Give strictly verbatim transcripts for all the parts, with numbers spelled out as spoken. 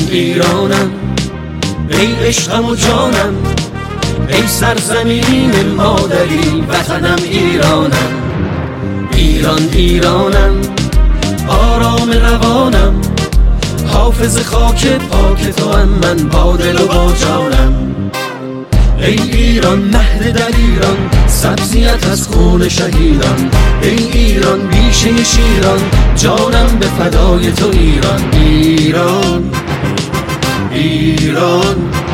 ایرانم، ای عشقم و جانم، ای سرزمین مادری وطنم ایرانم. ایران ایرانم، آرام روانم، حافظ خاک پاک تو هم من با دل و با جانم. ای ایران مهد در ایران، سبزیت از خون شهیدان. ای ایران بیشه شیران، جانم به فدای تو ایران. ایران ایران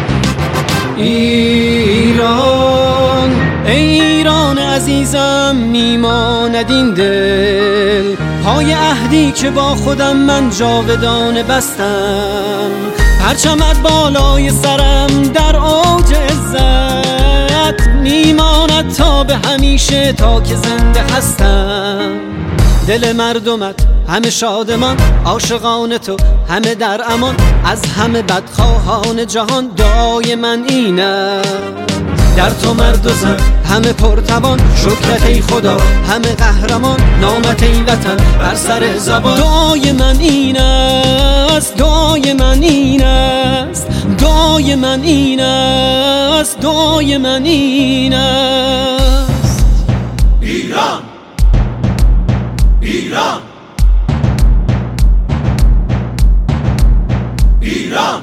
ایران ای ایران عزیزم میماند این دل، پای عهدی که با خودم من جاودانه بستم. پرچمت بالای سرم در اوج عزت، میماند تا به همیشه تا که زنده هستم. دل مردمت همه شادمان، عاشقان تو همه در امان، از همه بدخواهان جهان دعای من اینه. در تو مرد و زن همه پرتوان، شکرت ای خدا همه قهرمان، نامت ای وطن بر سر زبان. دعای من این است، دعای من این است، دعای من این است، دعای من این است. ایران ایران ایران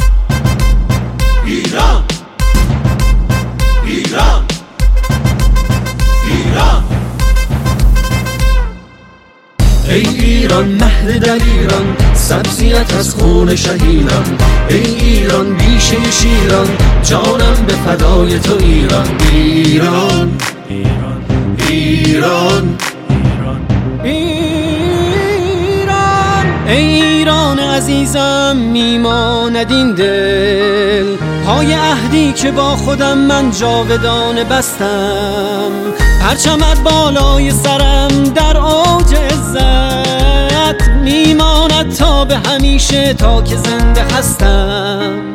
ایران ایران ایران ای ایران مهد در ایران، سبزیت از خون شهیدان. ای ایران بیشه شیران، جانم به فدای تو ایران. ایران ایران ایران ایران ای ایران عزیزم میماند این دل، پای عهدی که با خودم من جاودانه بستم. پرچمت بالای سرم در اوج عزت، میماند تا به همیشه تا که زنده هستم.